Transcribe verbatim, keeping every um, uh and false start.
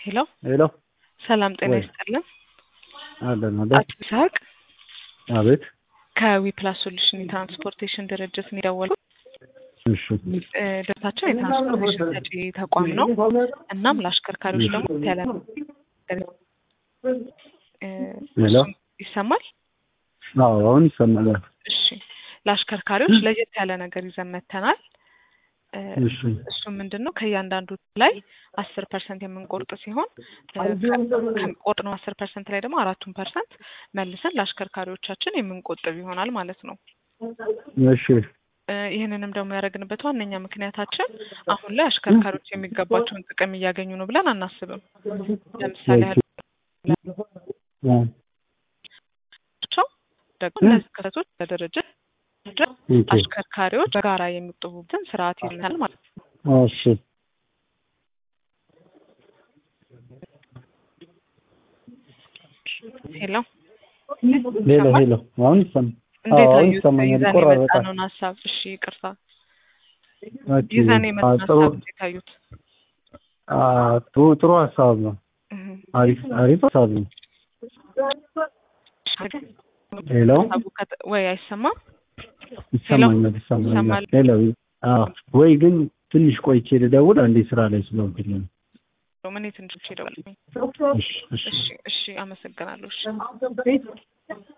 ሄሎ ሄሎ ሰላም ጤና ወይ ይስጥልን። አለን አለ አቶ ይስሐቅ አቤት ከዊፕላስ ሶሉሽን የትራንስፖርቴሽን ድርጅት ነው የደወልኩት። እሺ እ ድርጅታችን የትራንስፖርቴሽን ሰጪ ተቋም ነው። እናም ለአሽከርካሪዎች ደግሞ ያለ እ ሄሎ እሱም ይሰማል? አዎ አሁን ይሰማል። እሺ ለአሽከርካሪዎች ለየት ያለ ነገር ይዘን መጥተናል። እ እሺ እሱ ምንድነው ከእያንዳንዱ ላይ አስር ፐርሰንት የምንቆርጥ ሲሆን ከቆርጥነው አስር ፐርሰንት ላይ ደግሞ አራቱን ፐርሰንት መልሰን ለአሽከርካሪዎቻችን የምንቆጥብ ይሆናል ማለት ነው። እሺ እ ይህንንም ደግሞ ያደረግንበት ዋነኛ ምክንያታችን አሁን ላይ አሽከርካሪዎች የሚገባቸውን ጥቅም እያገኙ ነው ብለን አናስብም። ለምሳሌ ያህል ደግሞ እነዚህ ክስተቶች በድርጅት አሽከርካሪዎች በጋራ የሚቆጥቡበትን ስርዓት ይዘናል ማለት ነው። እሺ ሄሎ ሄሎ ሄሎ አሁን ይሰማል? እንዴት አዎ አዩት? ይሰማኛል። ይዘን ይቆራረጣል። የመጣነውን ሀሳብ እሺ ይቅርታ። ኦኬ ይዘን የመጣነውን ጥሩ ሀሳብ እንዴት አዩት? አ ጥሩ ጥሩ ሀሳብ ነው። እህ አሪፍ አሪፍ ሀሳብ ነው። ሄሎ ሀሳቡ ከተ- ወይ አይሰማም? ይሰማኛል ይሰማኛል። ይሰማል? ሄሎ አዎ ወይ ግን ትንሽ ቆይቼ ልደውል አንዴ ስራ ላይ ስለሆንኩኝ ነው። ምን ትንሽ ይደውልልኝ። እሺ እሺ እሺ እሺ አመሰግናለሁ። እሺ